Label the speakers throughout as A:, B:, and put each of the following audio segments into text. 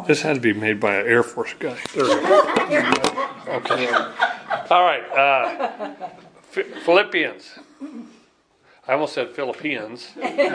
A: This had to be made by an Air Force guy. There we go. Okay. All right. Philippians. I almost said Philippines.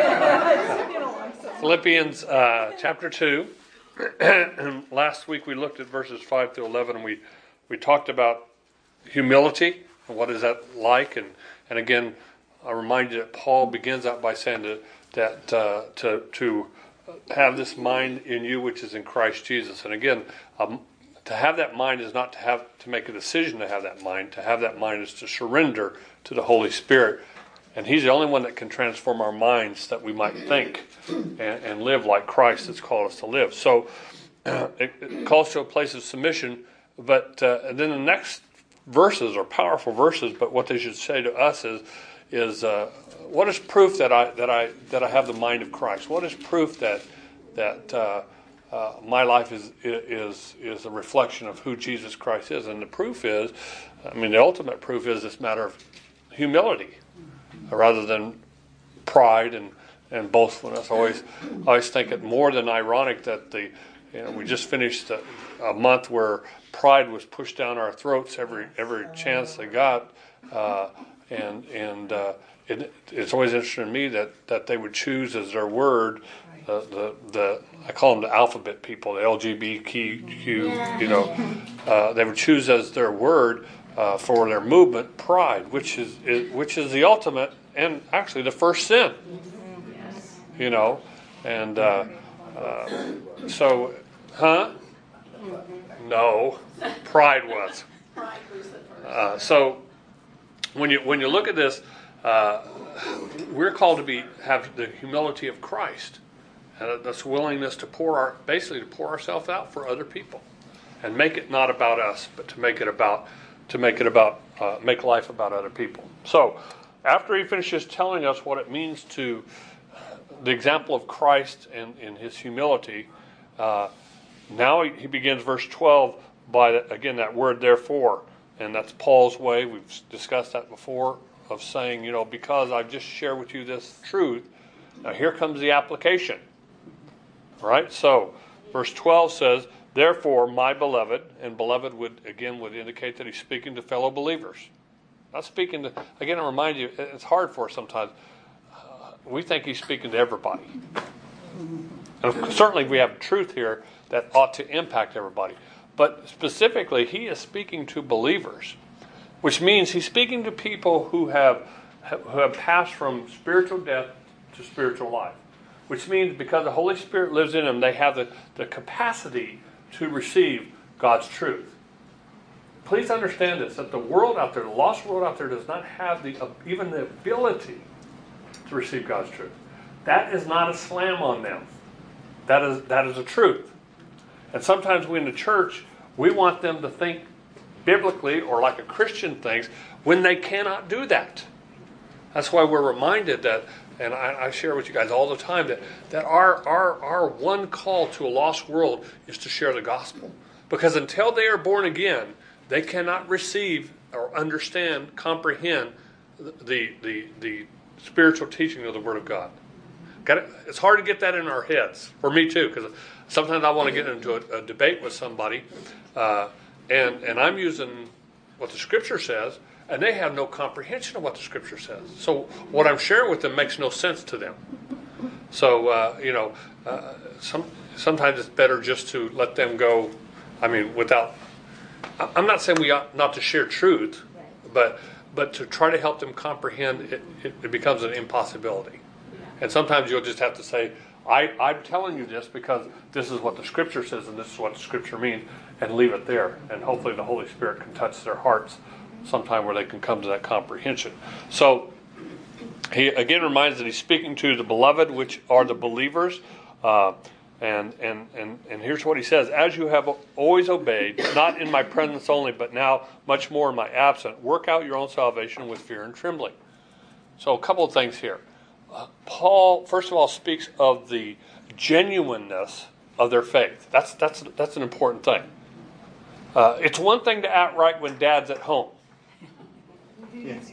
A: Philippians chapter 2. Last week we looked at verses 5 through 11, and we talked about humility and what is that like. And again, I remind you that Paul begins out by saying that to have this mind in you which is in Christ Jesus. And again, to have that mind is not to make a decision to have that mind. To have that mind is to surrender to the Holy Spirit. And He's the only one that can transform our minds that we might think and live like Christ has called us to live. So it calls to a place of submission. But and then the next verses are powerful verses. But what they should say to us is what is proof that I have the mind of Christ? What is proof that my life is a reflection of who Jesus Christ is? And the proof is, the ultimate proof is this matter of humility, rather than pride and boastfulness. I always think it more than ironic that we just finished a month where pride was pushed down our throats every chance they got, and it's always interesting to me that they would choose as their word I call them the alphabet people, the LGBTQ. They would choose as their word for their movement pride, which is the ultimate and actually the first sin. And so, no, pride was. So when you look at this, we're called to have the humility of Christ, and that's willingness to pour ourselves out for other people, and make it not about us, but to make life about other people. So, after he finishes telling us what it means to the example of Christ and in his humility, now he begins verse 12 by again that word therefore, and that's Paul's way. We've discussed that before, of saying, because I've just shared with you this truth, now here comes the application. Right? So, verse 12 says, therefore, my beloved, and beloved would indicate that he's speaking to fellow believers. Not speaking to, again, I remind you, it's hard for us sometimes. We think he's speaking to everybody. And certainly we have truth here that ought to impact everybody. But specifically, he is speaking to believers, which means he's speaking to people who have passed from spiritual death to spiritual life. Which means because the Holy Spirit lives in them, they have the capacity to receive God's truth. Please understand this, that the world out there, the lost world out there, does not have even the ability to receive God's truth. That is not a slam on them. That is a truth. And sometimes we in the church, we want them to think biblically or like a Christian thinks when they cannot do that. That's why we're reminded that, and I share with you guys all the time, that our one call to a lost world is to share the gospel. Because until they are born again, they cannot receive or understand, comprehend the spiritual teaching of the Word of God. It's hard to get that in our heads. For me too, because sometimes I want to get into a debate with somebody, and I'm using what the Scripture says, and they have no comprehension of what the Scripture says. So what I'm sharing with them makes no sense to them. So, sometimes it's better just to let them go, without... I'm not saying we ought not to share truth, but to try to help them comprehend, it becomes an impossibility. And sometimes you'll just have to say, I'm telling you this because this is what the Scripture says and this is what the Scripture means, and leave it there. And hopefully the Holy Spirit can touch their hearts sometime where they can come to that comprehension. So he again reminds that he's speaking to the beloved, which are the believers. And here's what he says: as you have always obeyed, not in my presence only, but now much more in my absence, work out your own salvation with fear and trembling. So a couple of things here. Paul, first of all, speaks of the genuineness of their faith. That's an important thing. It's one thing to act right when Dad's at home. Yes.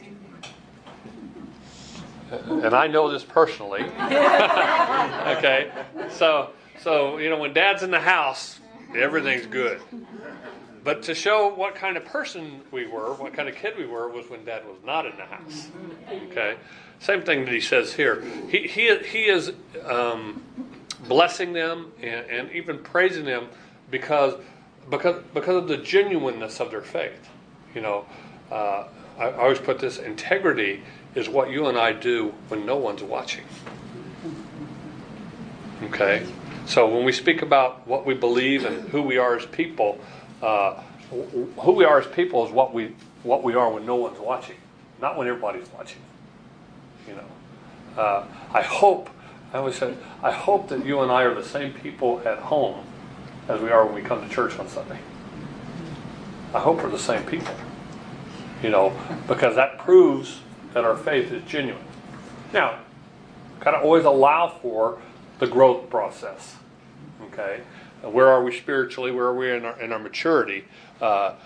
A: And I know this personally. Okay, so when Dad's in the house, everything's good. But to show what kind of person we were, what kind of kid we were, was when Dad was not in the house. Okay? Same thing that he says here. He is blessing them and even praising them because of the genuineness of their faith. You know, I always put this: integrity is what you and I do when no one's watching. Okay? So when we speak about what we believe and who we are as people, who we are as people is what we are when no one's watching, not when everybody's watching. You know, I always say, I hope that you and I are the same people at home as we are when we come to church on Sunday. I hope we're the same people. You know, because that proves that our faith is genuine. Now, got to always allow for the growth process. Okay, where are we spiritually? Where are we in our maturity? But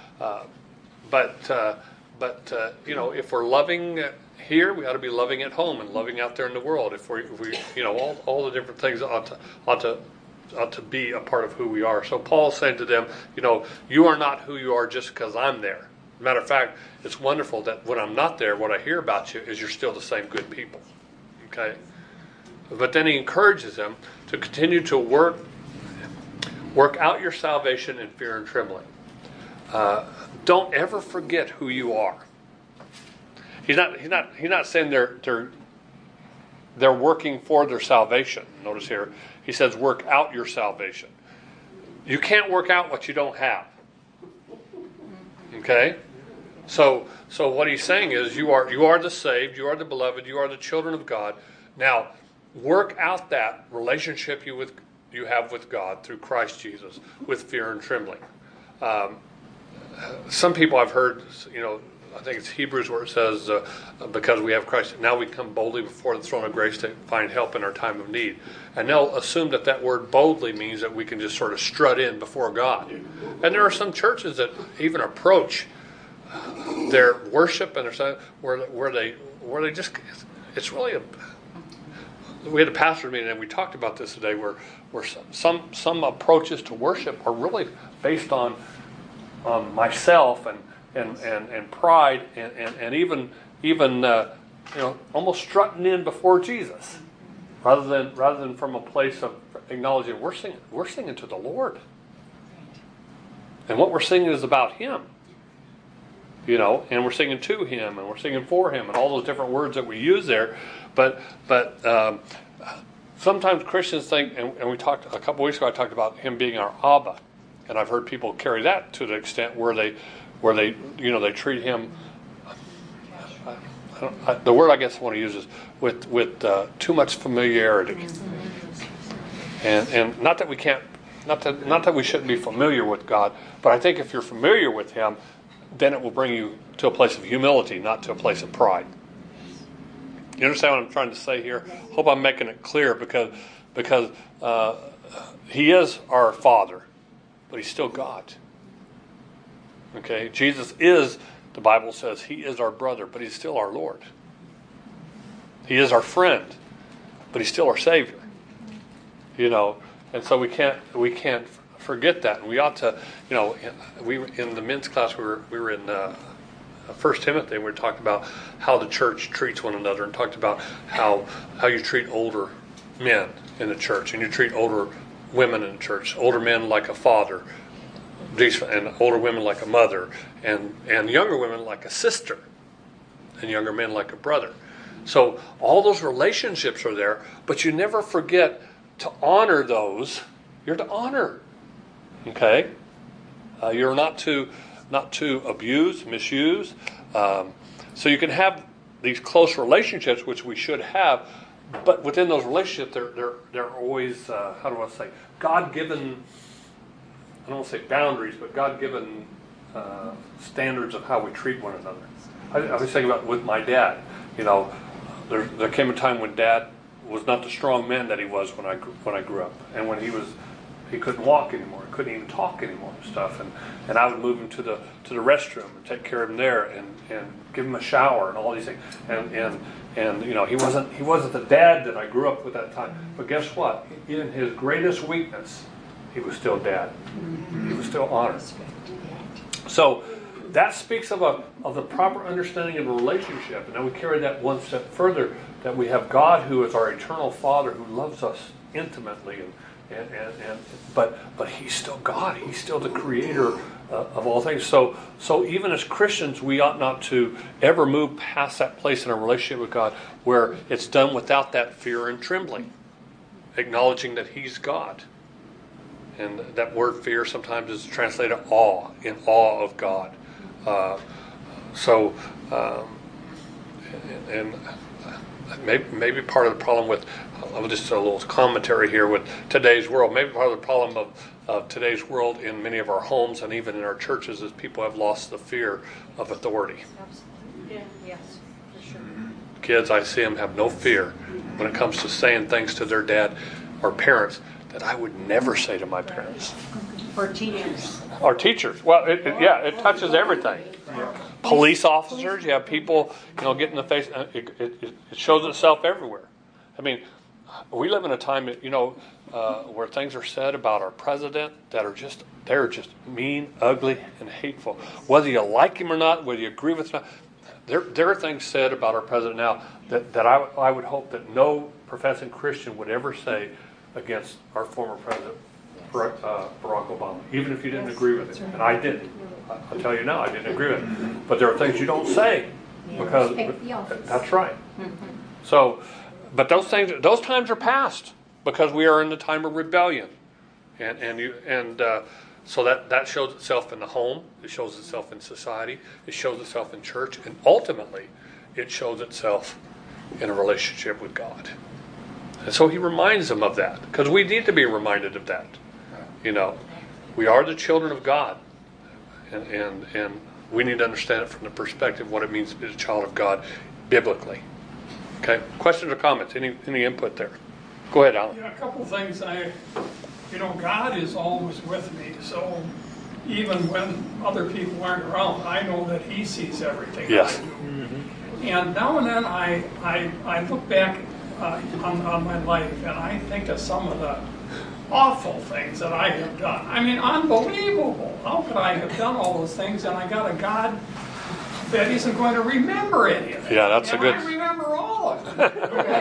A: you know, if we're loving here, we ought to be loving at home and loving out there in the world. If we you know, all the different things ought to be a part of who we are. So Paul's saying to them, you know, you are not who you are just because I'm there. Matter of fact, it's wonderful that when I'm not there, what I hear about you is you're still the same good people. Okay? But then he encourages them to continue to work out your salvation in fear and trembling. Don't ever forget who you are. He's not saying they're working for their salvation. Notice here, he says work out your salvation. You can't work out what you don't have. Okay? So what he's saying is you are the saved, you are the beloved, you are the children of God. Now, work out that relationship you have with God through Christ Jesus with fear and trembling. Some people I've heard, you know, I think it's Hebrews where it says, because we have Christ, now we come boldly before the throne of grace to find help in our time of need. And they'll assume that word boldly means that we can just sort of strut in before God. And there are some churches that even approach their worship and their where they just, it's really we had a pastor meeting and we talked about this today where some approaches to worship are really based on myself and pride and even you know, almost strutting in before Jesus, rather than from a place of acknowledging we're singing to the Lord, and what we're singing is about Him. You know, and we're singing to Him and we're singing for Him and all those different words that we use there, but sometimes Christians think, and we talked a couple weeks ago. I talked about Him being our Abba, and I've heard people carry that to the extent where they you know, they treat Him. The word I guess I want to use is with too much familiarity, and not that we can't, not that we shouldn't be familiar with God, but I think if you're familiar with Him, then it will bring you to a place of humility, not to a place of pride. You understand what I'm trying to say here? Hope I'm making it clear because He is our Father, but He's still God. Okay, Jesus is, the Bible says, He is our brother, but He's still our Lord. He is our friend, but He's still our Savior. You know, and so we can't forget that, and we ought to, you know, we in the men's class we were in 1 Timothy. We talked about how the church treats one another, and talked about how you treat older men in the church, and you treat older women in the church, older men like a father, and older women like a mother, and younger women like a sister, and younger men like a brother. So all those relationships are there, but you never forget to honor those. You're to honor. Okay, you're not to abuse, misuse. So you can have these close relationships, which we should have, but within those relationships, they're always how do I say, God-given. I don't want to say boundaries, but God-given standards of how we treat one another. I was thinking about with my dad. You know, there came a time when Dad was not the strong man that he was when I grew up, and when he couldn't walk anymore, couldn't even talk anymore and stuff, and I would move him to the restroom and take care of him there and give him a shower and all these things, and you know, he wasn't the dad that I grew up with at that time. But guess what? In his greatest weakness, he was still dad. He was still honored. So that speaks of the proper understanding of a relationship. And then we carry that one step further, that we have God who is our eternal Father, who loves us intimately, but he's still God. He's still the creator of all things. So even as Christians, we ought not to ever move past that place in our relationship with God where it's done without that fear and trembling, acknowledging that he's God. And that word fear sometimes is translated awe, in awe of God. Maybe part of the problem with, just a little commentary here with today's world, maybe part of the problem of today's world in many of our homes and even in our churches is people have lost the fear of authority.
B: Absolutely. Yeah. Yes, for sure.
A: Kids, I see them have no fear when it comes to saying things to their dad or parents that I would never say to my parents.
B: Or teachers.
A: Or teachers. Well, it touches everything. Police officers, you have people, get in the face. It shows itself everywhere. I mean, we live in a time, where things are said about our president that are they're just mean, ugly, and hateful. Whether you like him or not, whether you agree with him or not, there are things said about our president now that I would hope that no professing Christian would ever say against our former president, Barack Obama, even if you didn't agree with him. And I didn't. I'll tell you now, I didn't agree with him. But there are things you don't say because that's right. So, but those times are past because we are in the time of rebellion, so that shows itself in the home. It shows itself in society. It shows itself in church, and ultimately, it shows itself in a relationship with God. And so he reminds them of that because we need to be reminded of that. We are the children of God, and we need to understand it from the perspective of what it means to be a child of God biblically. Okay, questions or comments? Any input there? Go ahead, Alan.
C: Yeah, a couple things. God is always with me, so even when other people aren't around, I know that He sees everything
A: Yes.
C: I do. Mm-hmm. And now and then I look back on my life and I think of some of the awful things that I have done. I mean, unbelievable. How could I have done all those things? And I got a God that isn't going to remember any of it.
A: Yeah, that's
C: and
A: a good.
C: I remember all of it.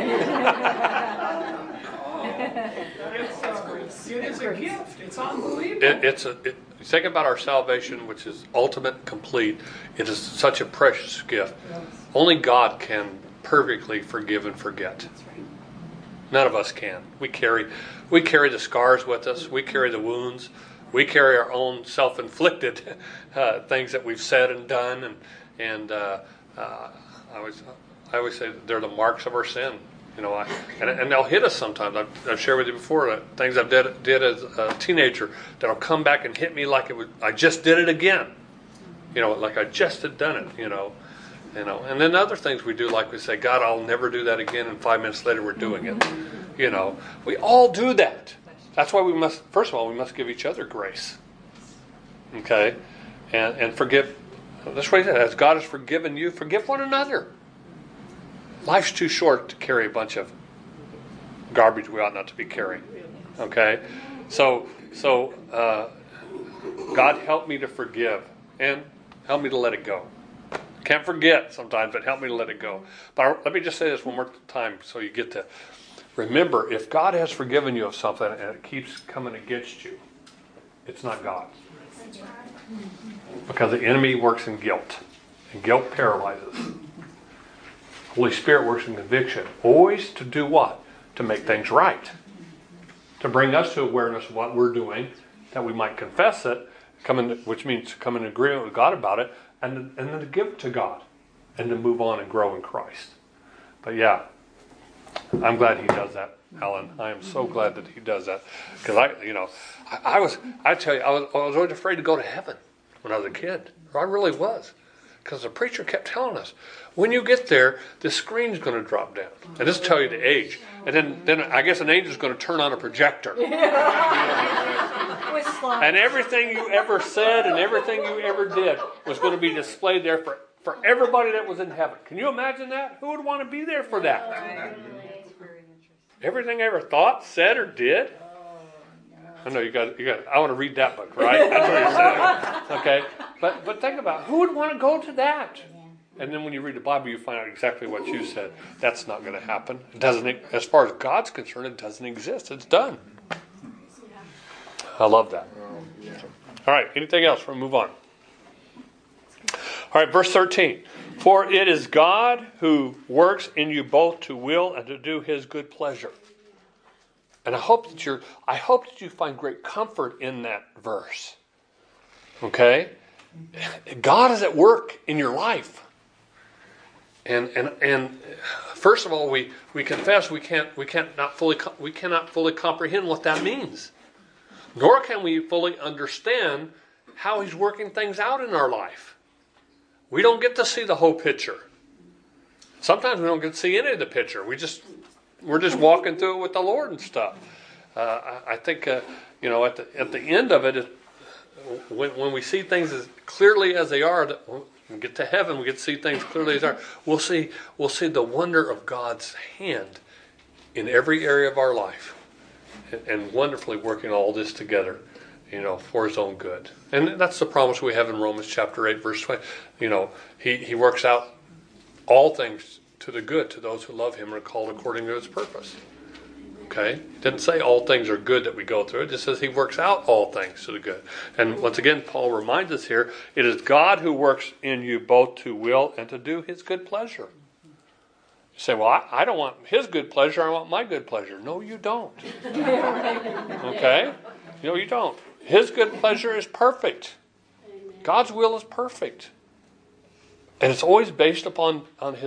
C: It is a gift. It's unbelievable.
A: Think about our salvation, which is ultimate and complete. It is such a precious gift.
C: Yes.
A: Only God can perfectly forgive and forget.
B: That's right.
A: None of us can. We carry the scars with us. We carry the wounds. We carry our own self-inflicted things that we've said and done, and I always say they're the marks of our sin. And they'll hit us sometimes. I've shared with you before things I did as a teenager that'll come back and hit me like I just did it again. Like I just had done it. And then other things we do, like we say, God, I'll never do that again. And 5 minutes later, we're doing it. We all do that. That's why first of all, we must give each other grace. Okay, and forgive. That's what he said. As God has forgiven you, forgive one another. Life's too short to carry a bunch of garbage we ought not to be carrying. Okay? So God help me to forgive and help me to let it go. Can't forget sometimes, but help me to let it go. But let me just say this one more time so you get to remember, if God has forgiven you of something and it keeps coming against you, it's not God. Because the enemy works in guilt. And guilt paralyzes. Holy Spirit works in conviction. Always to do what? To make things right. To bring us to awareness of what we're doing, that we might confess it, which means to come in agreement with God about it, and then to give it to God, and to move on and grow in Christ. But yeah, I'm glad He does that, Alan. I am so glad that He does that. Because I was always afraid to go to heaven when I was a kid. I really was. Because the preacher kept telling us, when you get there, the screen's going to drop down. And this will tell you the age. And then I guess an angel's going to turn on a projector. And everything you ever said and everything you ever did was going to be displayed there for everybody that was in heaven. Can you imagine that? Who would want to be there for that? Everything I ever thought, said, or did. I know you got. I want to read that book, right? That's what you're saying. Okay, but think about who would want to go to that. And then when you read the Bible, you find out exactly what you said. That's not going to happen. It doesn't. As far as God's concerned, it doesn't exist. It's done. I love that. All right. Anything else? We'll move on. All right. Verse 13. For it is God who works in you both to will and to do His good pleasure. And I hope that you find great comfort in that verse. Okay? God is at work in your life. And first of all, we confess we cannot fully comprehend what that means. Nor can we fully understand how He's working things out in our life. We don't get to see the whole picture. Sometimes we don't get to see any of the picture. We're just walking through it with the Lord and stuff. I think at the end of it, when we see things as clearly as they are, when we get to heaven, we get to see things clearly as they are. We'll see the wonder of God's hand in every area of our life, and wonderfully working all this together, for His own good. And that's the promise we have in Romans chapter 8, verse 20. He works out all things to the good to those who love Him and are called according to His purpose. Okay? It didn't say all things are good that we go through. It just says He works out all things to the good. And once again, Paul reminds us here, it is God who works in you both to will and to do His good pleasure. You say, well, I don't want His good pleasure, I want my good pleasure. No, you don't. Okay? No, you don't. His good pleasure is perfect. God's will is perfect. And it's always based upon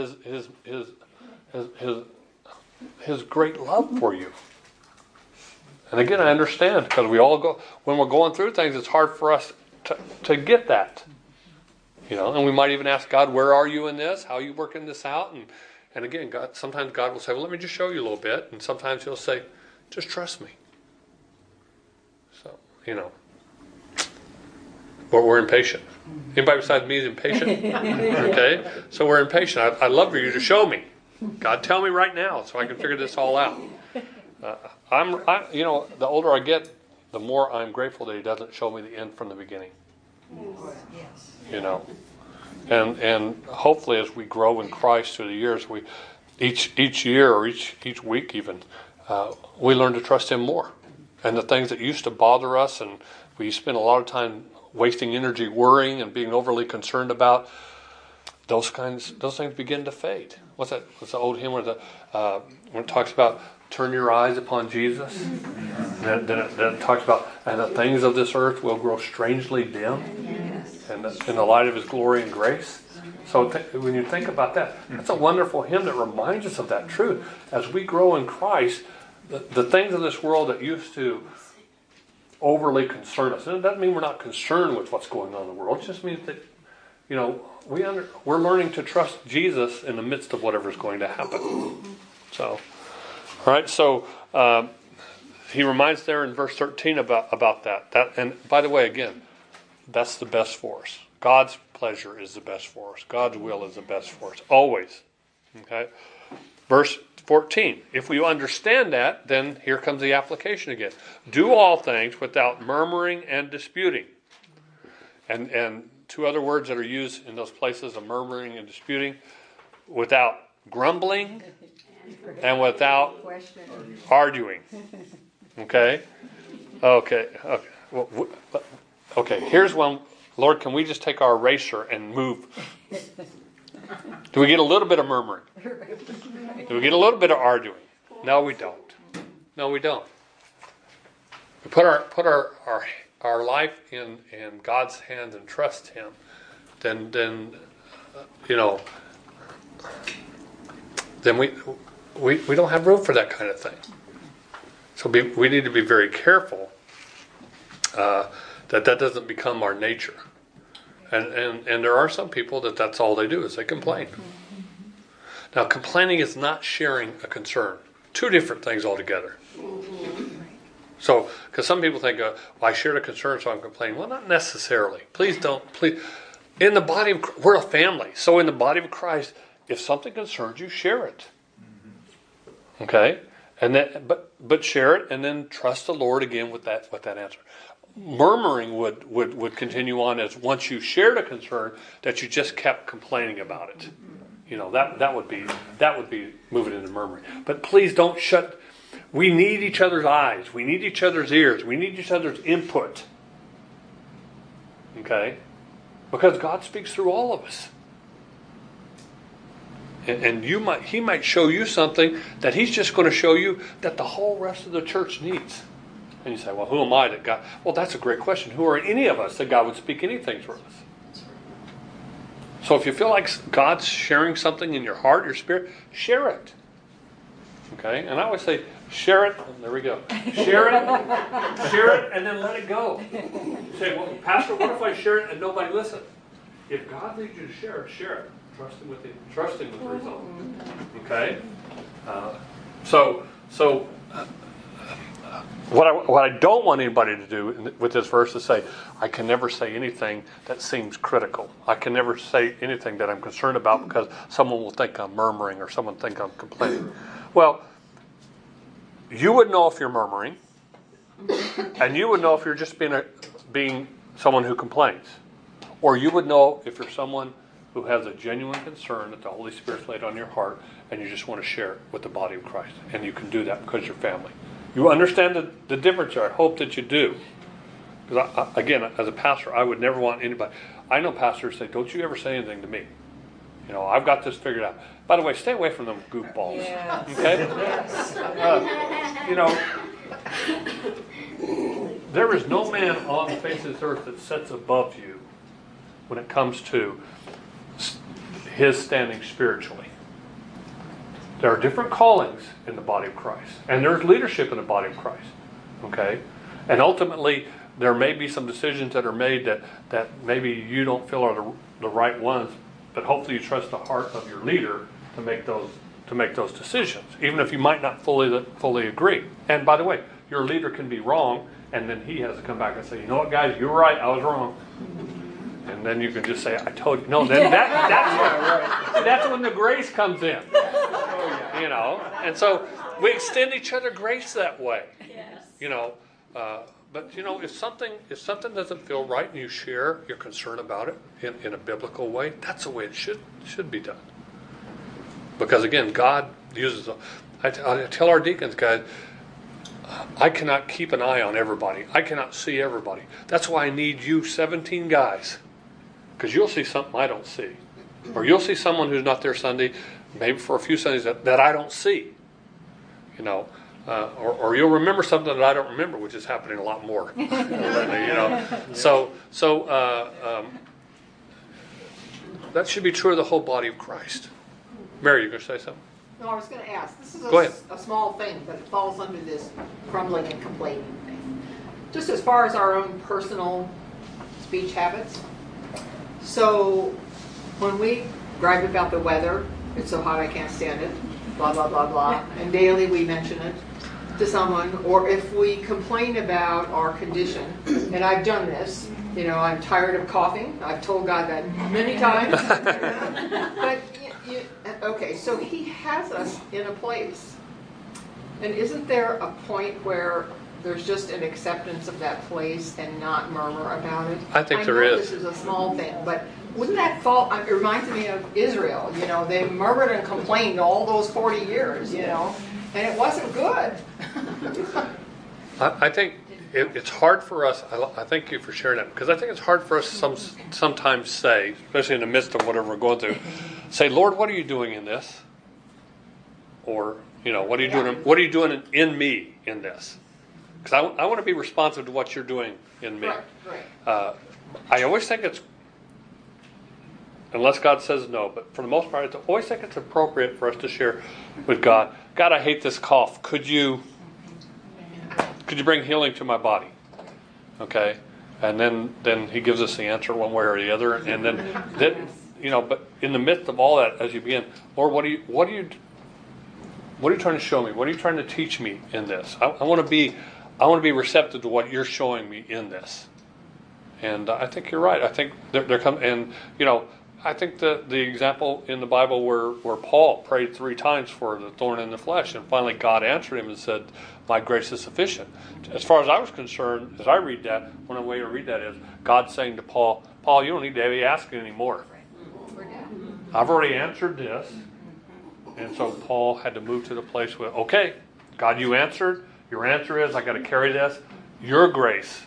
A: His great love for you. And again, I understand, because we all go, when we're going through things, it's hard for us to get that. And we might even ask God, where are you in this? How are you working this out? And again, sometimes God will say, well, let me just show you a little bit. And sometimes He'll say, just trust me. So, but we're impatient. Anybody besides me is impatient? Okay? So we're impatient. I'd love for you to show me. God, tell me right now so I can figure this all out. The older I get, the more I'm grateful that He doesn't show me the end from the beginning.
B: Yes.
A: And hopefully as we grow in Christ through the years, we each year or each week even, we learn to trust Him more. And the things that used to bother us and we spend a lot of time wasting energy worrying and being overly concerned about, those things begin to fade. What's that? What's the old hymn when it talks about turn your eyes upon Jesus? And then it talks about, and the things of this earth will grow strangely dim in the light of His glory and grace. So when you think about that, that's a wonderful hymn that reminds us of that truth. As we grow in Christ, the things of this world that used to overly concern us, and it doesn't mean we're not concerned with what's going on in the world. It just means that, we're learning to trust Jesus in the midst of whatever's going to happen. So, all right. So he reminds there in verse 13 about that. And by the way, again, that's the best for us. God's pleasure is the best for us. God's will is the best for us. Always. Okay. Verse 14. If we understand that, then here comes the application again. Do all things without murmuring and disputing. And two other words that are used in those places of murmuring and disputing: without grumbling and without arguing. Okay? Okay. Well, okay, here's one. Lord, can we just take our eraser and move? Do we get a little bit of murmuring? Do we get a little bit of arguing? No, we don't. No, we don't. We put our life in God's hands and trust Him. Then we don't have room for that kind of thing. So we need to be very careful that doesn't become our nature. And there are some people that's all they do is they complain. Now, complaining is not sharing a concern. Two different things altogether. So, because some people think, well, I shared a concern, so I'm complaining. Well, not necessarily. Please don't. Please, in the body of, we're a family. So in the body of Christ, if something concerns you, share it. Okay? And then, but share it, and then trust the Lord again with that answer. Murmuring would continue on as once you shared a concern that you just kept complaining about it. That would be moving into murmuring. But please don't shut. We need each other's eyes. We need each other's ears. We need each other's input. Okay, because God speaks through all of us. And he might show you something that he's just going to show you that the whole rest of the church needs. And you say, well, who am I that God... Well, that's a great question. Who are any of us that God would speak anything through us? So if you feel like God's sharing something in your heart, your spirit, share it. Okay? And I always say, share it. There we go. Share it, and then let it go. You say, well, Pastor, what if I share it and nobody listens? If God leads you to share it, share it. Trust Him with the result. Okay? What I don't want anybody to do with this verse is say, I can never say anything that seems critical. I can never say anything that I'm concerned about because someone will think I'm murmuring or someone think I'm complaining. Well, you would know if you're murmuring, and you would know if you're just being someone who complains. Or you would know if you're someone who has a genuine concern that the Holy Spirit's laid on your heart and you just want to share it with the body of Christ. And you can do that because you're family. You understand the difference there. I hope that you do. Because, again, as a pastor, I would never want anybody... I know pastors say, don't you ever say anything to me. I've got this figured out. By the way, stay away from them goofballs. Yes. Okay? Yes. There is no man on the face of this earth that sits above you when it comes to his standing spiritually. There are different callings in the body of Christ. And there's leadership in the body of Christ. Okay? And ultimately, there may be some decisions that are made that maybe you don't feel are the right ones, but hopefully you trust the heart of your leader to make those decisions, even if you might not fully agree. And by the way, your leader can be wrong, and then he has to come back and say, you know what, guys, you were right, I was wrong. And then you can just say, I told you. No, then that's when the grace comes in. And so we extend each other grace that way. Yes. But if something doesn't feel right and you share your concern about it in a biblical way, that's the way it should be done. Because again, God uses. I tell our deacons, guys, I cannot keep an eye on everybody. I cannot see everybody. That's why I need you 17 guys. Because you'll see something I don't see. Or you'll see someone who's not there Sunday, maybe for a few Sundays that I don't see. Or you'll remember something that I don't remember, which is happening a lot more. So that should be true of the whole body of Christ. Mary, you going to say something?
D: No, I was going to ask. This is
A: a
D: small thing, but it falls under this grumbling and complaining thing. Just as far as our own personal speech habits. So when we gripe about the weather, it's so hot I can't stand it, blah, blah, blah, blah, and daily we mention it to someone, or if we complain about our condition, and I've done this, I'm tired of coughing. I've told God that many times. But, okay, so He has us in a place. And isn't there a point where there's just an acceptance of that place and not murmur about it?
A: I think there is.
D: This is a small thing, but wouldn't that fall? It reminds me of Israel. They murmured and complained all those 40 years, and it wasn't good.
A: I think it's hard for us. I thank you for sharing that, because I think it's hard for us sometimes say, especially in the midst of whatever we're going through, say, Lord, what are you doing in this? Or what are you doing? What are you doing in me in this? Because I want to be responsive to what you're doing in me.
D: Right.
A: I always think it's, unless God says no, but for the most part, I always think it's appropriate for us to share with God. God, I hate this cough. Could you bring healing to my body? Okay, and then He gives us the answer one way or the other, and then But in the midst of all that, as you begin, Lord, what are you trying to show me? What are you trying to teach me in this? I want to be receptive to what you're showing me in this. And I think you're right. I think there come, and I think the example in the Bible where Paul prayed 3 times for the thorn in the flesh, and finally God answered him and said, "My grace is sufficient." As far as I was concerned, as I read that, one way to read that is God saying to Paul, "Paul, you don't need to be asking anymore. I've already answered this." And so Paul had to move to the place where, okay, God, you answered. Your answer is, I got to carry this. Your grace.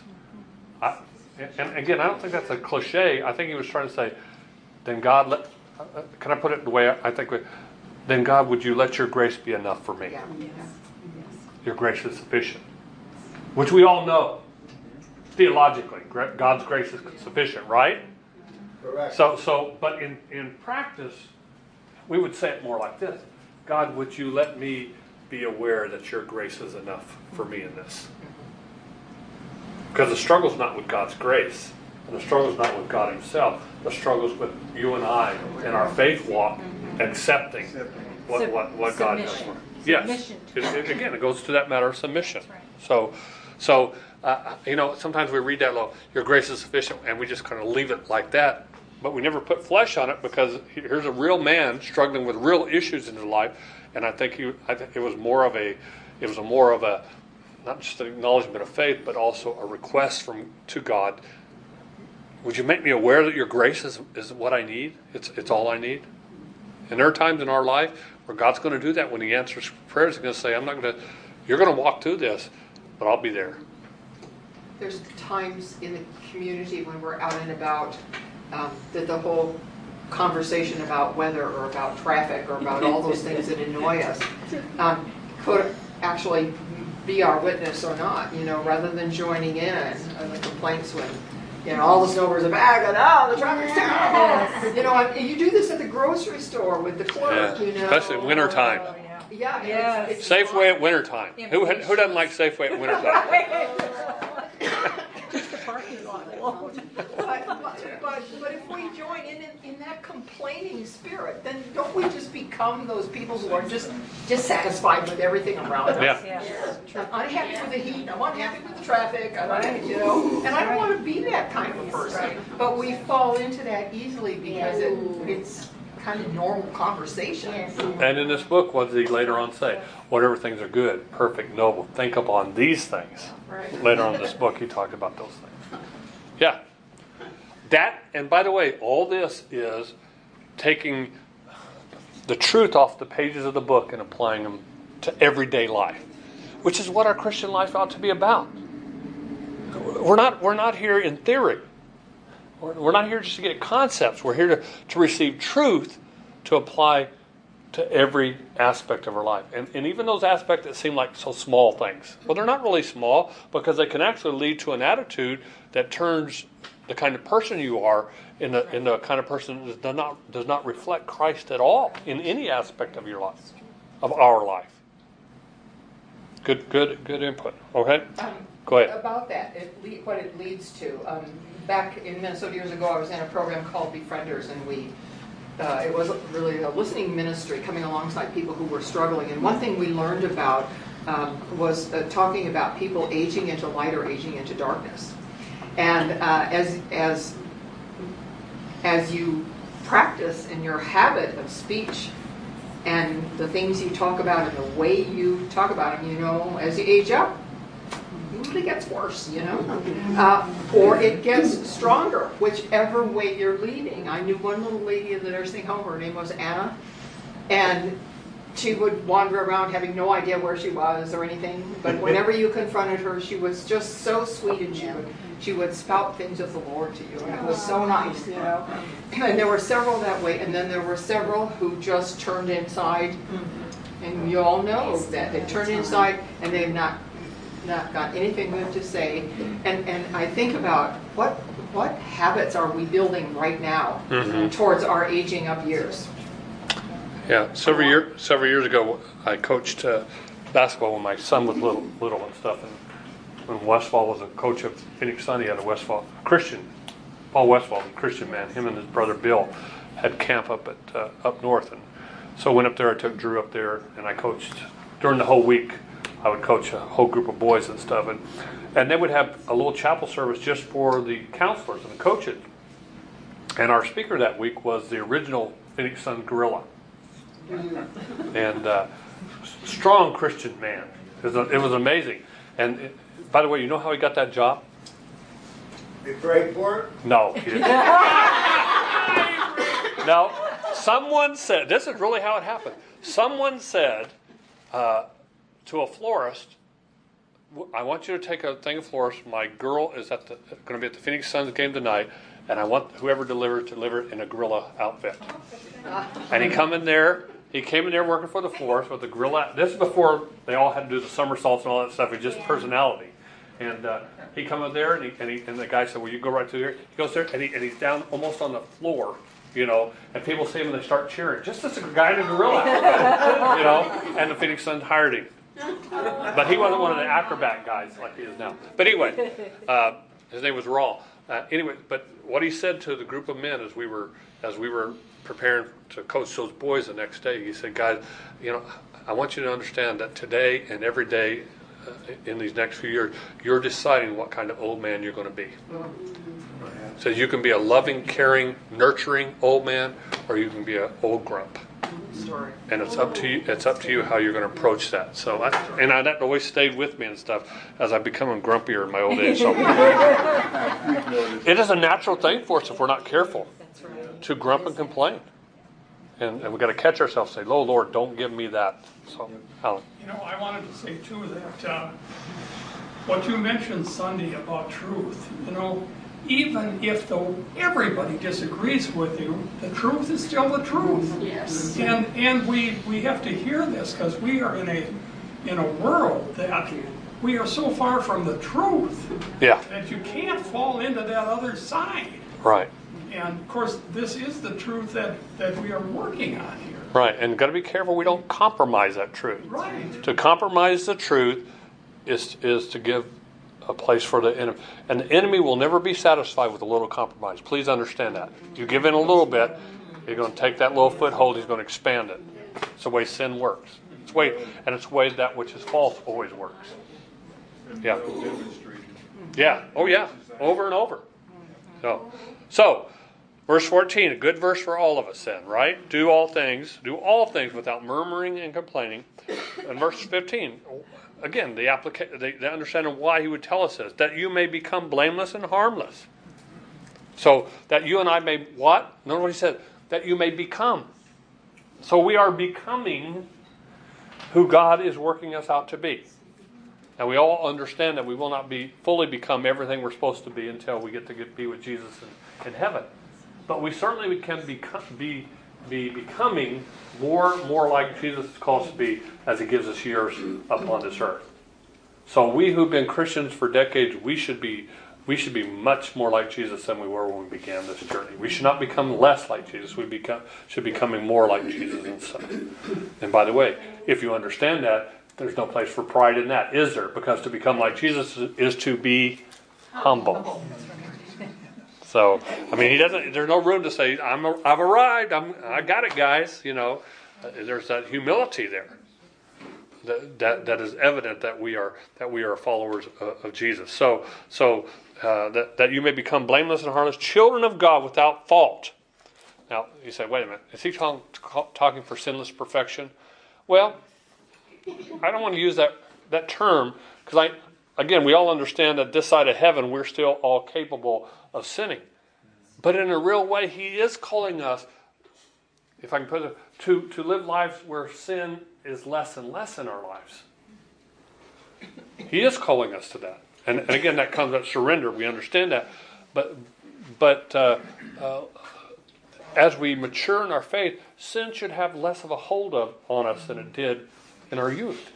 A: And again, I don't think that's a cliche. I think he was trying to say, then God, can I put it the way I think? Then God, would you let your grace be enough for me?
D: Yeah.
A: Your grace is sufficient. Which we all know, theologically, God's grace is sufficient, right?
E: Correct.
A: But in practice, we would say it more like this: God, would you let me be aware that your grace is enough for me in this? Because the struggle's not with God's grace, and the struggle's not with God himself. The struggle's with you and I in our faith walk, accepting what God does for us. Yes. Again, it goes to that matter of submission.
B: Right.
A: So sometimes we read that, your grace is sufficient, and we just kind of leave it like that. But we never put flesh on it, because here's a real man struggling with real issues in his life, and I think it was more of a not just an acknowledgement of faith, but also a request to God. Would you make me aware that your grace is what I need? It's all I need. And there are times in our life where God's going to do that when He answers prayers. He's going to say, you're going to walk through this, but I'll be there.
D: There's times in the community when we're out and about that the whole conversation about weather or about traffic or about all those things that annoy us could actually be our witness or not, rather than joining in the complaints when, all the snowbirds are back and the traffic's terrible. You do this at the grocery store with the clerk,
A: Especially in wintertime.
D: Yeah. It's
A: Safeway at wintertime. Who doesn't like Safeway at wintertime?
B: Just the parking lot.
D: But if we join in that complaining spirit, then don't we just become those people who are just dissatisfied with everything around us?
A: Yeah.
D: I'm unhappy with the heat. I'm unhappy with the traffic. And I don't want to be that kind of a person. But we fall into that easily because it's kind of normal conversation.
A: And in this book, what did he later on say? Whatever things are good, perfect, noble, think upon these things.
D: Right.
A: Later on in this book, he talked about those things. Yeah. That, and by the way, all this is taking the truth off the pages of the book and applying them to everyday life, which is what our Christian life ought to be about. We're not here in theory. We're not here just to get concepts. We're here to receive truth to apply to every aspect of our life. And even those aspects that seem like so small things. Well, they're not really small, because they can actually lead to an attitude that turns the kind of person you are in the kind of person that does not reflect Christ at all in any aspect of your life, of our life. Good input. Okay? Go ahead.
D: About that, what it leads to. Back in Minnesota years ago, I was in a program called Befrienders, and it was really a listening ministry coming alongside people who were struggling. And one thing we learned about was talking about people aging into light or aging into darkness. And as you practice in your habit of speech and the things you talk about and the way you talk about them, as you age up, usually gets worse, or it gets stronger, whichever way you're leading. I knew one little lady in the nursing home, her name was Anna, and she would wander around having no idea where she was or anything, but whenever you confronted her, she was just so sweet, and she would spout things of the Lord to you, and it was so nice, And there were several that way, and then there were several who just turned inside, and you all know that they turned inside and they've not got anything good to say. And I think about what habits are we building right now towards our aging up years.
A: Yeah, several years ago, I coached basketball when my son was little and stuff. And when Westfall was a coach of Phoenix Sun, he had a Westfall Christian. Paul Westfall, a Christian man. Him and his brother Bill had camp up north, and so I went up there. I took Drew up there, and I coached during the whole week. I would coach a whole group of boys and stuff, and they would have a little chapel service just for the counselors and the coaches. And our speaker that week was the original Phoenix Sun Gorilla. And strong Christian man. It was amazing. And by the way, you know how he got that job?
E: They prayed for it?
A: No, he didn't. Now, someone said, this is really how it happened. Someone said to a florist, I want you to take a thing of florist. My girl is going to be at the Phoenix Suns game tonight, and I want whoever delivers to deliver it in a gorilla outfit. And he came in there working for the florist with the gorilla. This is before they all had to do the somersaults and all that stuff. It's just personality. And he come in there, and the guy said, "Well, you go right through here." He goes there, and he's down almost on the floor, and people see him and they start cheering. Just as a guy in a gorilla outfit, and the Phoenix Suns hired him. But he wasn't one of the acrobat guys like he is now. But anyway, his name was Raw. But what he said to the group of men as we were preparing to coach those boys the next day, he said, "Guys, I want you to understand that today and every day in these next few years, you're deciding what kind of old man you're going to be. So you can be a loving, caring, nurturing old man, or you can be an old grump. And it's up to you. It's up to you how you're going to approach that." So, that always stayed with me and stuff as I become grumpier in my old age. So, it is a natural thing for us if we're not careful to grump and complain, and we've got to catch ourselves and say, "Oh Lord, don't give me that." So, Alan.
C: I wanted to say too that what you mentioned Sunday about truth. Even if everybody disagrees with you, the truth is still the truth.
B: Yes.
C: And we have to hear this because we are in a world that we are so far from the truth that you can't fall into that other side.
A: Right.
C: And of course, this is the truth that we are working on here.
A: Right, and got to be careful we don't compromise that truth.
C: Right.
A: To compromise the truth is to give a place for the enemy. And the enemy will never be satisfied with a little compromise. Please understand that. You give in a little bit, you're going to take that little foothold, he's going to expand it. It's the way sin works. It's the way that which is false always works. Yeah. Yeah. Oh yeah. Over and over. So verse 14, a good verse for all of us then, right? Do all things without murmuring and complaining. And verse 15, again, the understanding why he would tell us this, that you may become blameless and harmless. So that you and I may what? Notice what he said, that you may become. So we are becoming who God is working us out to be. And we all understand that we will not fully become everything we're supposed to be until we get to be with Jesus in heaven. But we certainly can be becoming more like Jesus calls to be as he gives us years upon this earth. So we who've been Christians for decades, we should be much more like Jesus than we were when we began this journey. We should not become less like Jesus. We should be becoming more like Jesus and stuff. And by the way, if you understand that, there's no place for pride in that, is there? Because to become like Jesus is to be humble. So, there's no room to say, I've arrived, I got it, guys. There's that humility there. That is evident that we are followers of Jesus. So that you may become blameless and harmless, children of God without fault. Now, you say, wait a minute, is he talking for sinless perfection? Well, I don't want to use that term because we all understand that this side of heaven we're still all capable of sinning. But in a real way, he is calling us, if I can put it, to live lives where sin is less and less in our lives. He is calling us to that. And again, that comes at surrender. We understand that. But as we mature in our faith, sin should have less of a hold on us than it did in our youth.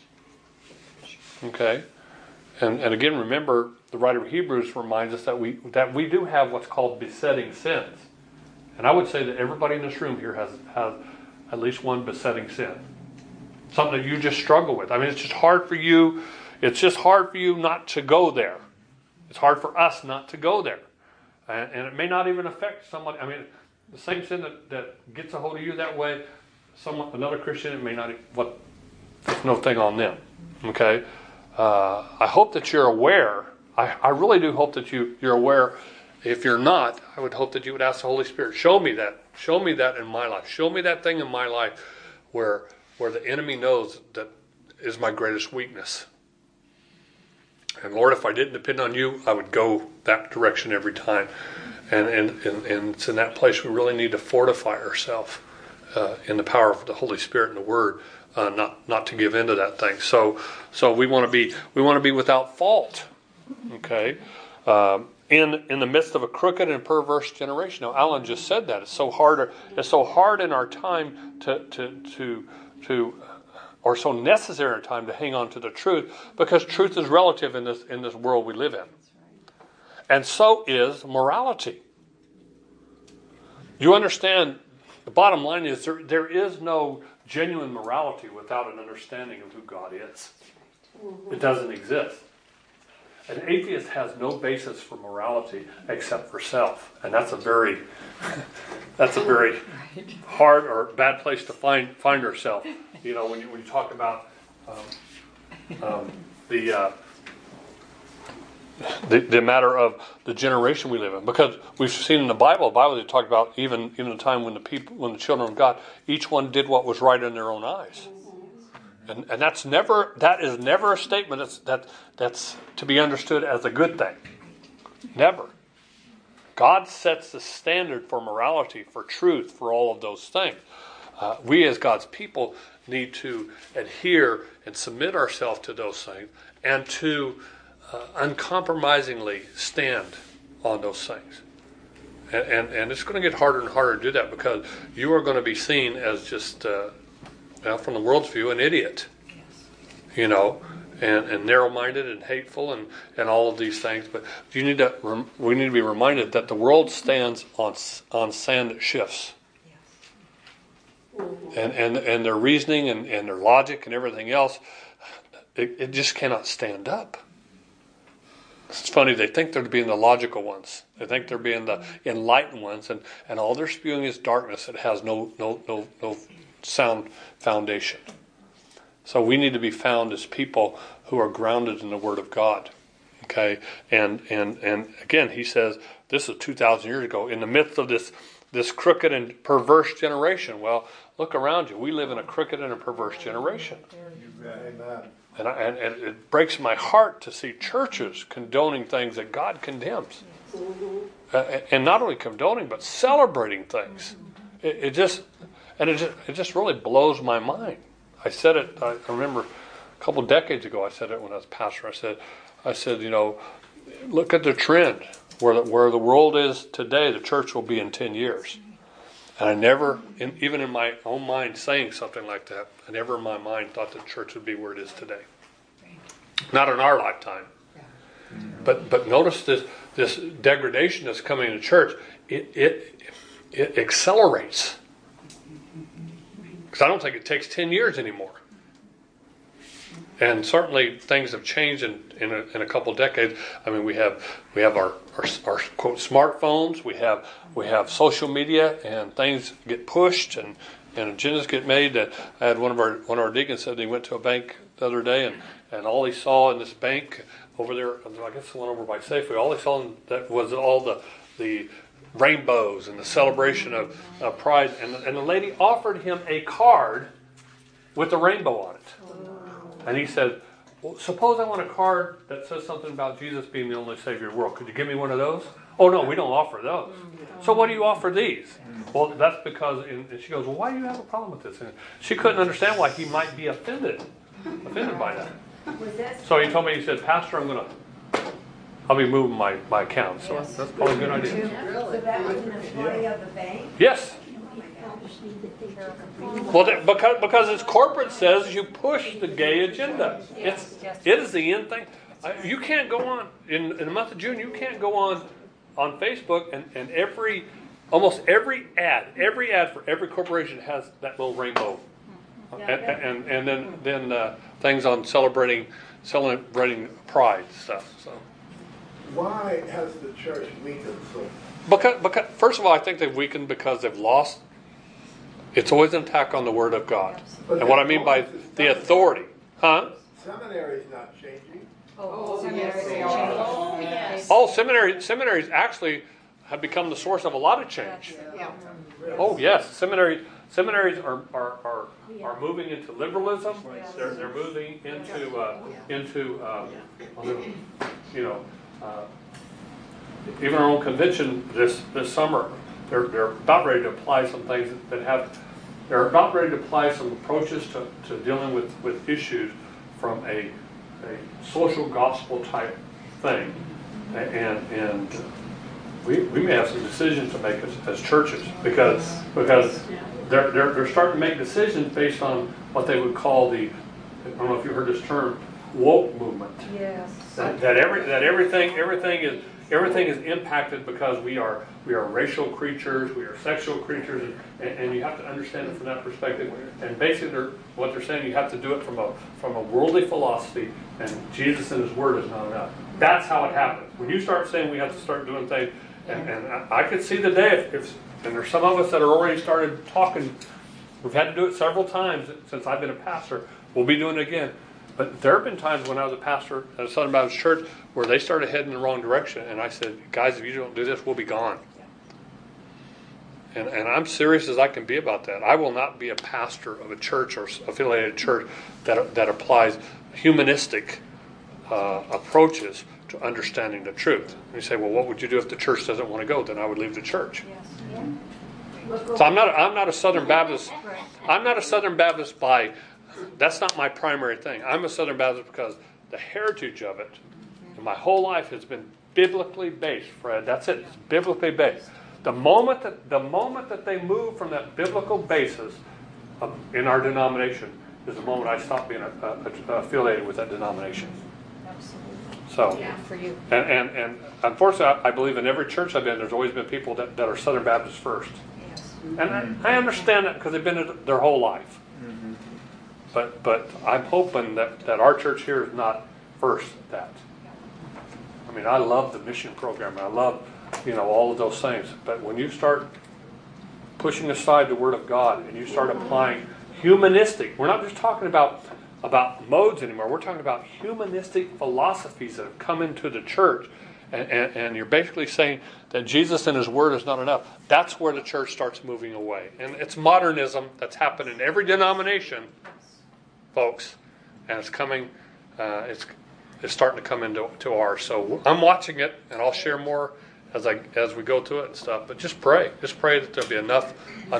A: Okay? And again, remember, the writer of Hebrews reminds us that we do have what's called besetting sins. And I would say that everybody in this room here has at least one besetting sin. Something that you just struggle with. It's just hard for you. It's just hard for you not to go there. It's hard for us not to go there. And it may not even affect somebody. The same sin that gets a hold of you that way, another Christian, it may not, there's no thing on them. Okay? I hope that you're aware. I really do hope that you're aware If you're not, I would hope that you would ask the Holy Spirit, show me that. Show me that in my life. Show me that thing in my life where the enemy knows that is my greatest weakness. And Lord, if I didn't depend on you, I would go that direction every time. And it's in that place we really need to fortify ourselves in the power of the Holy Spirit and the Word, not to give in to that thing. So we want to be without fault. Okay. In the midst of a crooked and perverse generation. Now, Alan just said that it's so hard in our time or so necessary in our time to hang on to the truth, because truth is relative in this world we live in, and so is morality. You understand? The bottom line is there is no genuine morality without an understanding of who God is. It doesn't exist. An atheist has no basis for morality except for self, and that's a very hard or bad place to find yourself. You know, when you talk about the matter of the generation we live in, because we've seen in the Bible they talk about even the time when the children of God, each one did what was right in their own eyes. And that is never a statement that's to be understood as a good thing. Never. God sets the standard for morality, for truth, for all of those things. We as God's people need to adhere and submit ourselves to those things and to uncompromisingly stand on those things. And it's going to get harder and harder to do that, because you are going to be seen as just... from the world's view, an idiot, and narrow-minded and hateful and all of these things. But we need to be reminded that the world stands on sand that shifts, and their reasoning and their logic and everything else, it just cannot stand up. It's funny, they think they're being the logical ones. They think they're being the enlightened ones, and all they're spewing is darkness. It has no sound foundation. So we need to be found as people who are grounded in the Word of God. Okay, and again, he says this is 2,000 years ago, in the midst of this crooked and perverse generation. Well, look around you. We live in a crooked and a perverse generation.
E: Amen.
A: And it breaks my heart to see churches condoning things that God condemns, and not only condoning but celebrating things. It just really blows my mind. I said it. I remember a couple of decades ago. I said it when I was pastor. I said, look at the trend where the world is today. The church will be in 10 years. And I never, even in my own mind, saying something like that, I never in my mind thought the church would be where it is today. Not in our lifetime. But notice this degradation that's coming in the church. It accelerates. Because I don't think it takes 10 years anymore. And certainly things have changed in a couple of decades. I mean, we have our quote smartphones. We have social media, and things get pushed and agendas get made. That I had one of our deacons said he went to a bank the other day, and all he saw in this bank over there, I guess the one over by Safeway, all he saw that was all the rainbows and the celebration of pride, and the lady offered him a card with a rainbow on it. And he said, well, suppose I want a card that says something about Jesus being the only Savior of the world. Could you give me one of those? Oh, no, we don't offer those. So what do you offer these? Well, that's because, and she goes, well, why do you have a problem with this? And she couldn't understand why he might be offended by that. So he told me, he said, Pastor, I'll be moving my account. So that's probably a good idea.
F: So that was an employee of the bank?
A: Yes. Well, because as corporate says, you push the gay agenda. It is the end thing. You can't go on in the month of June. You can't go on Facebook and almost every ad for every corporation has that little rainbow, and then things on celebrating pride stuff. So
E: Why has the church weakened so?
A: Because first of all, I think they've weakened because they've lost. It's always an attack on the Word of God. And what I mean by the authority. Huh?
E: Seminary's not changing.
D: Oh,
B: seminaries
D: yes, they
B: have
D: are.
B: changed.
G: Oh, yes.
A: Oh, seminaries actually have become the source of a lot of change.
D: Yeah.
A: Oh yes, seminaries are moving into liberalism. They're moving into you know even our own convention this summer. They're about ready to apply some things that have. They're about ready to apply some approaches to dealing with issues from a social gospel type thing, and we may have some decisions to make as churches because they're starting to make decisions based on what they would call I don't know if you heard this term, woke movement.
B: Yes.
A: That everything is impacted because we are racial creatures, we are sexual creatures, and you have to understand it from that perspective. And basically, what they're saying, you have to do it from a worldly philosophy, and Jesus and His Word is not enough. That's how it happens. When you start saying we have to start doing things, and I could see the day if and there's some of us that are already started talking. We've had to do it several times since I've been a pastor. We'll be doing it again. But there have been times when I was a pastor at a Southern Baptist church where they started heading in the wrong direction, and I said, "Guys, if you don't do this, we'll be gone." And I'm serious as I can be about that. I will not be a pastor of a church or affiliated church that applies humanistic approaches to understanding the truth. And you say, "Well, what would you do if the church doesn't want to go?" Then I would leave the church. So I'm not a Southern Baptist. I'm not a Southern Baptist by. That's not my primary thing. I'm a Southern Baptist because the heritage of it, and my whole life has been biblically based, Fred. That's it. It's biblically based. The moment that they move from that biblical basis in our denomination is the moment I stop being affiliated with that denomination.
B: Absolutely.
A: So,
G: Yeah.
B: For you.
A: and unfortunately, I believe in every church I've been, there's always been people that are Southern Baptist first.
B: Yes.
A: And I understand that because they've been it their whole life. But I'm hoping that our church here is not first that. I mean, I love the mission program. And I love, all of those things. But when you start pushing aside the Word of God and you start applying humanistic, we're not just talking about modes anymore. We're talking about humanistic philosophies that have come into the church. And you're basically saying that Jesus and His Word is not enough. That's where the church starts moving away. And it's modernism that's happened in every denomination, folks. And it's coming, it's starting to come into ours. So I'm watching it, and I'll share more as we go through it and stuff. But just pray that there'll be enough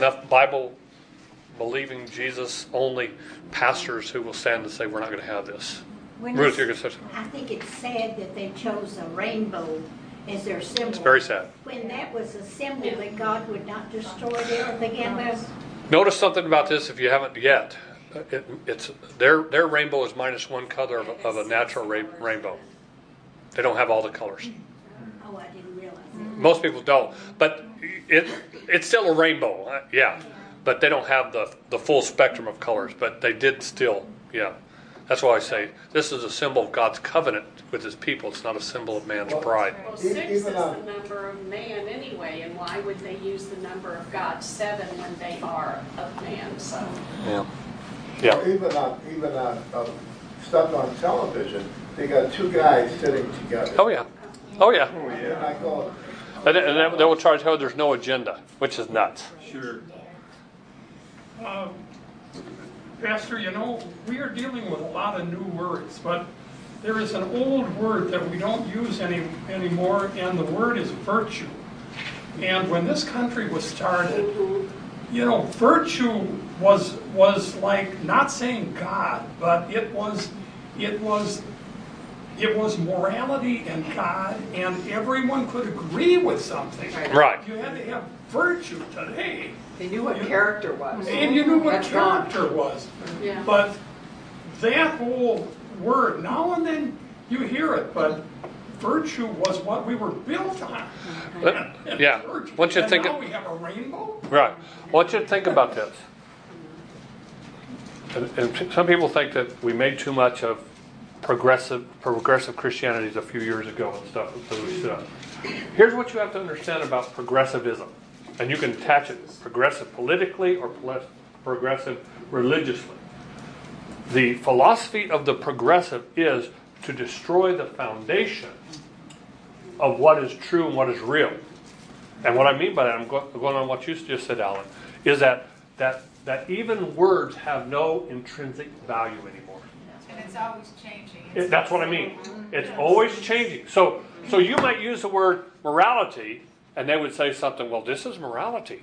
A: Bible-believing, Jesus-only pastors who will stand and say, we're not going to have this. Ruth, you're going to say something.
H: I think it's sad that they chose a rainbow as their symbol.
A: It's very sad.
H: When that was a symbol that God would not destroy everything in this.
A: Notice something about this if you haven't yet. It's their rainbow is minus one color of a natural rainbow. They don't have all the colors.
H: Oh, I didn't realize that.
A: Most people don't, but it's still a rainbow, yeah. But they don't have the full spectrum of colors. But they did still, yeah. That's why I say this is a symbol of God's covenant with His people. It's not a symbol of man's pride.
G: Well, 6 is the number of man anyway, and why would they use the number of God 7 when they are of man? So.
A: Yeah.
E: Well, even on stuff on television, they got two guys sitting together.
A: Oh yeah.
E: And I go,
A: And they will try to tell you there's no agenda, which is nuts.
C: Sure. Pastor, we are dealing with a lot of new words, but there is an old word that we don't use anymore, and the word is virtue. And when this country was started, virtue was like not saying God, but it was morality and God, and everyone could agree with something.
A: Right.
C: You had to have virtue today.
D: They knew what character was.
C: And you knew what
D: That's gone.
C: character was.
G: Yeah.
C: But that whole word, now and then you hear it, but virtue was what we were built on. And
A: yeah.
C: virtue.
A: Once you
C: And
A: think
C: now we have a rainbow?
A: Right. I want you to think about this. And some people think that we made too much of progressive Christianity a few years ago and stuff. Here's what you have to understand about progressivism. And you can attach it progressive politically or progressive religiously. The philosophy of the progressive is to destroy the foundation of what is true and what is real. And what I mean by that, I'm going on what you just said, Alan, is that even words have no intrinsic value anymore.
B: And it's always changing.
A: That's what I mean. It's always changing. So you might use the word morality, and they would say something, well, this is morality.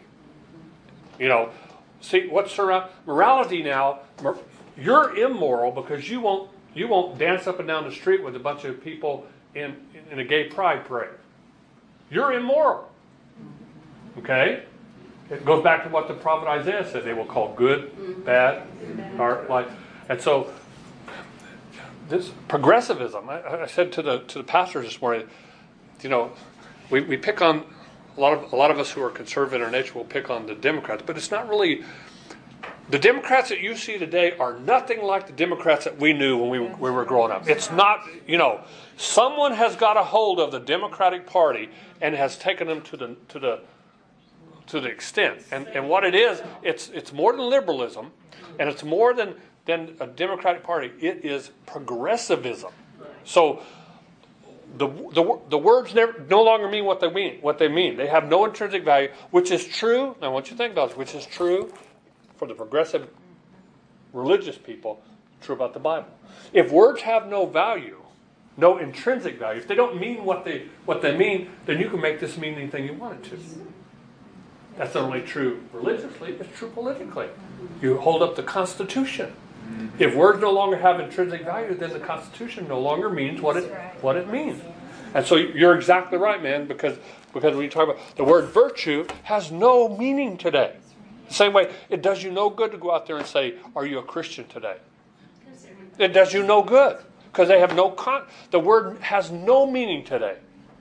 A: See, what's morality now? You're immoral because you won't dance up and down the street with a bunch of people in a gay pride parade. You're immoral. Okay? It goes back to what the prophet Isaiah said. They will call good, bad, dark, light. And so, this progressivism, I said to the pastors this morning, we pick on, a lot of us who are conservative in our nature will pick on the Democrats, but it's not really, the Democrats that you see today are nothing like the Democrats that we knew when we were growing up. It's not, someone has got a hold of the Democratic Party and has taken them to the extent. And what it is, it's more than liberalism, and it's more than a Democratic Party. It is progressivism. So the words no longer mean what they mean. They have no intrinsic value, which is true. I want you to think about this, which is true for the progressive religious people, true about the Bible. If words have no value, no intrinsic value, if they don't mean what they mean, then you can make this mean anything you want it to. That's not only true religiously, it's true politically. You hold up the Constitution. If words no longer have intrinsic value, then the Constitution no longer means what it means. And so you're exactly right, man, because when you talk about the word virtue has no meaning today. The same way, it does you no good to go out there and say, are you a Christian today? It does you no good, because they have the word has no meaning today.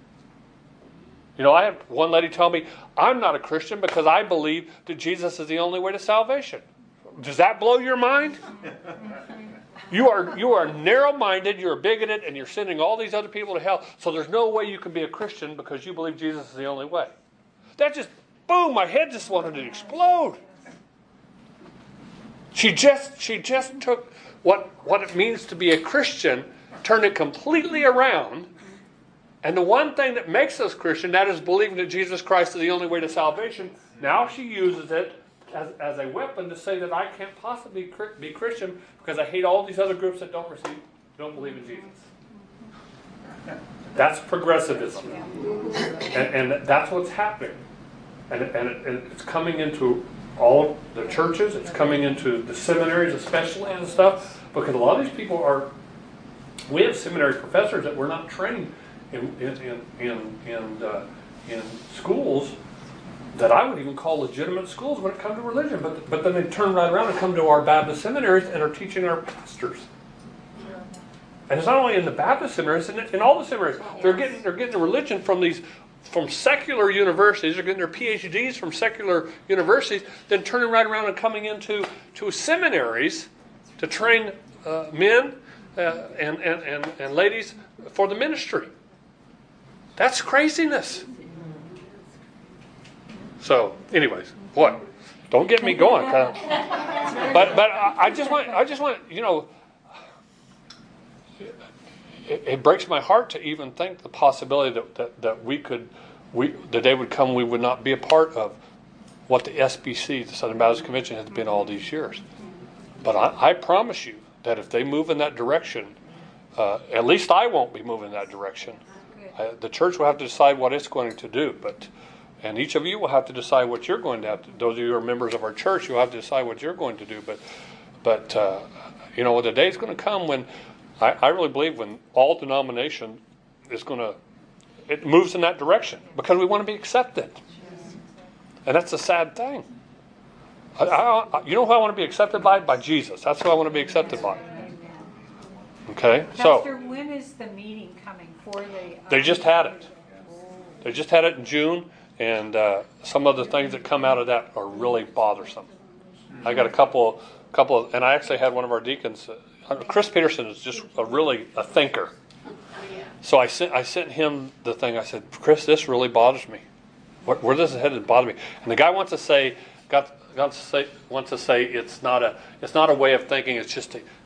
A: I had one lady tell me, I'm not a Christian because I believe that Jesus is the only way to salvation. Does that blow your mind? You are narrow-minded, you're bigoted, and you're sending all these other people to hell. So there's no way you can be a Christian because you believe Jesus is the only way. That just, boom, my head just wanted to explode. She just took what it means to be a Christian, turned it completely around. And the one thing that makes us Christian, that is believing that Jesus Christ is the only way to salvation, now she uses it as a weapon to say that I can't possibly be Christian because I hate all these other groups that don't believe in Jesus. That's progressivism. And that's what's happening. And it's coming into all the churches, it's coming into the seminaries especially and stuff, because a lot of these people we have seminary professors that were not trained in schools that I would even call legitimate schools when it comes to religion, but then they turn right around and come to our Baptist seminaries and are teaching our pastors. And it's not only in the Baptist seminaries, in all the seminaries. They're getting religion from secular universities. They're getting their PhDs from secular universities, then turning right around and coming into seminaries to train men and ladies for the ministry. That's craziness. So, anyways, what? Don't get me going. But I just want it breaks my heart to even think the possibility that the day would come we would not be a part of what the SBC, the Southern Baptist Convention, has been all these years. But I promise you that if they move in that direction, at least I won't be moving in that direction. The church will have to decide what it's going to do, and each of you will have to decide what you're going to have to do. Those of you who are members of our church, you'll have to decide what you're going to do. But the day is going to come when I really believe when all denomination it moves in that direction because we want to be accepted. And that's a sad thing. You know who I want to be accepted by? By Jesus. That's who I want to be accepted by. Okay?
B: Pastor, when is the meeting coming for the...
A: They just had it. They just had it in June, and some of the things that come out of that are really bothersome. I got a couple of, and I actually had one of our deacons, Chris Peterson is just a thinker. So I sent him the thing. I said, Chris, this really bothers me. Where this is headed bothers me. And the guy wants to say it's not a way of thinking. It's just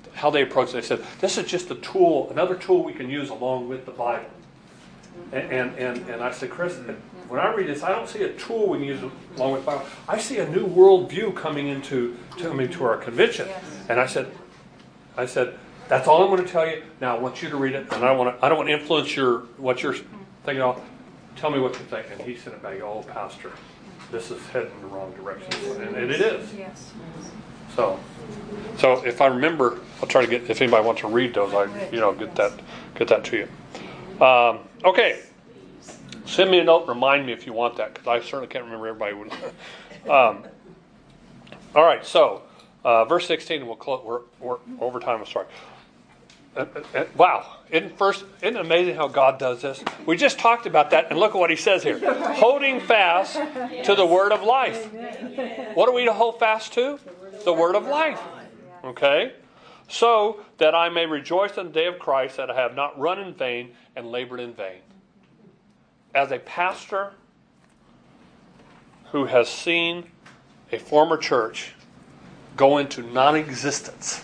A: how they approach it. They said, this is just a tool, another tool we can use along with the Bible. And I said, Chris, when I read this, I don't see a tool we can use along with the Bible. I see a new worldview coming into to our convention.
B: Yes.
A: And I said, that's all I'm going to tell you. Now I want you to read it, and I don't want to influence what you're thinking of. Tell me what you think. And he sent it back, oh, Pastor, this is heading in the wrong direction. And it is.
B: Yes.
A: So if I remember, I'll try to get, if anybody wants to read those, get that to you. Okay. Send me a note, remind me if you want that, because I certainly can't remember everybody. All right, so verse 16, we're over time, I'm sorry. Wow, isn't it amazing how God does this? We just talked about that, and look at what he says here. Holding fast to the word of life. What are we to hold fast to? The word of life. Okay? So that I may rejoice in the day of Christ, that I have not run in vain and labored in vain. As a pastor who has seen a former church go into non-existence,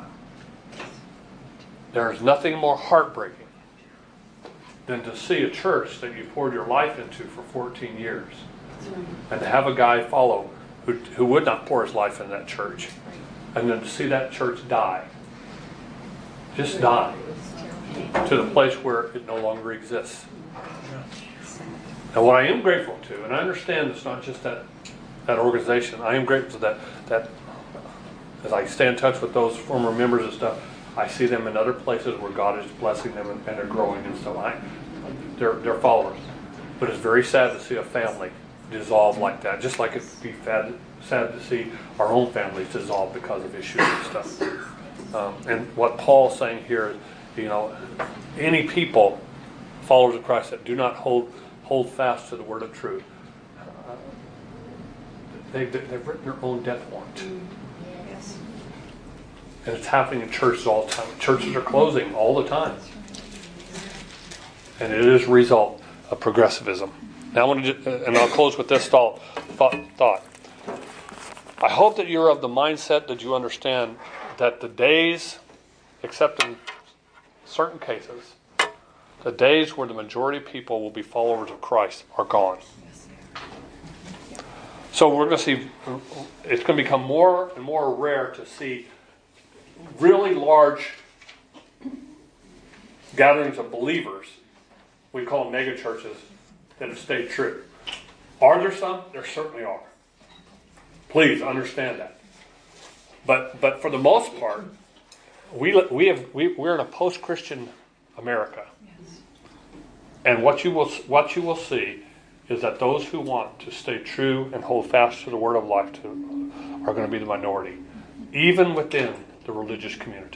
A: there is nothing more heartbreaking than to see a church that you poured your life into for 14 years and to have a guy follow who would not pour his life in that church, and then to see that church die. Just die to the place where it no longer exists. And what I am grateful to, and I understand it's not just that organization, I am grateful to that as I stay in touch with those former members and stuff, I see them in other places where God is blessing them and they're growing and stuff. They're followers. But it's very sad to see a family dissolve like that, just like it would be sad to see our own families dissolve because of issues and stuff. And what Paul's saying here is, any people, followers of Christ, that do not hold fast to the word of truth, they've written their own death warrant.
B: Yes.
A: And it's happening in churches all the time. Churches are closing all the time. And it is a result of progressivism. Now I want to, and I'll close with this thought. I hope that you're of the mindset that you understand that the days, except in certain cases, the days where the majority of people will be followers of Christ are gone. So we're going to see, it's going to become more and more rare to see really large gatherings of believers, we call them mega churches, that have stayed true. Are there some? There certainly are. Please understand that. But for the most part, we're in a post-Christian America. And what you will see is that those who want to stay true and hold fast to the word of life are going to be the minority, even within the religious community.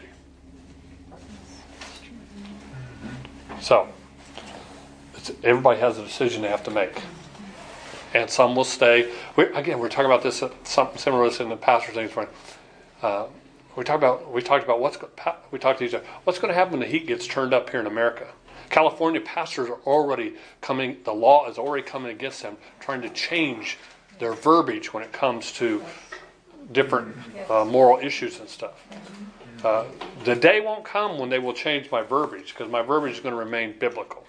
A: So, everybody has a decision they have to make. And some will stay. We're talking about this, something similar to this in the pastor's thing. We talked about what's going to happen when the heat gets turned up here in America. California pastors are already coming, the law is already coming against them, trying to change their verbiage when it comes to different moral issues and stuff. The day won't come when they will change my verbiage, because my verbiage is going to remain biblical.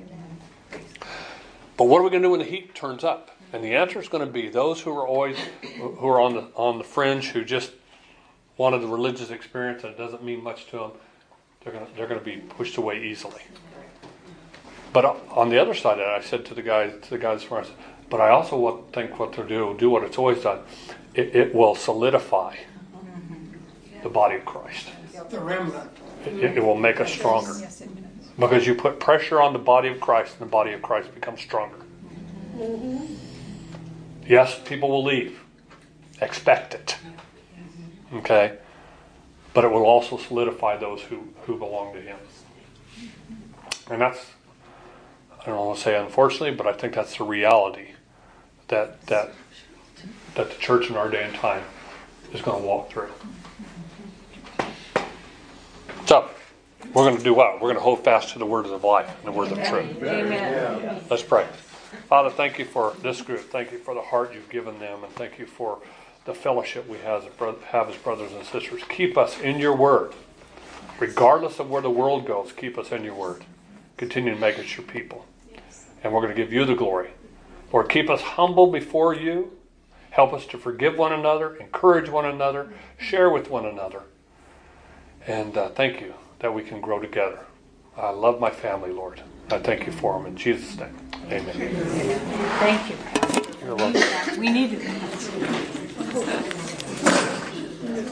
A: But what are we going to do when the heat turns up? And the answer is going to be those who are on the fringe, who just wanted the religious experience and it doesn't mean much to them. They're going to be pushed away easily. But on the other side of that, I said to the guys before, I said, but I also think what they'll do what it's always done. It will solidify the body of Christ.
C: The remnant.
A: It will make us stronger. Because you put pressure on the body of Christ, and the body of Christ becomes stronger. Yes, people will leave. Expect it. Okay? But it will also solidify those who belong to Him. And that's, I don't want to say unfortunately, but I think that's the reality that the church in our day and time is going to walk through. So, we're going to do what? We're going to hold fast to the word of life and the word of truth.
B: Amen.
A: Let's pray. Father, thank you for this group. Thank you for the heart you've given them. And thank you for the fellowship we have as brothers and sisters. Keep us in your word. Regardless of where the world goes, keep us in your word. Continue to make us your people. And we're going to give you the glory. Lord, keep us humble before you. Help us to forgive one another, encourage one another, share with one another. And thank you that we can grow together. I love my family, Lord. I thank you for them. In Jesus' name, amen.
H: Thank you, Pastor.
A: You're welcome.
H: We needed that.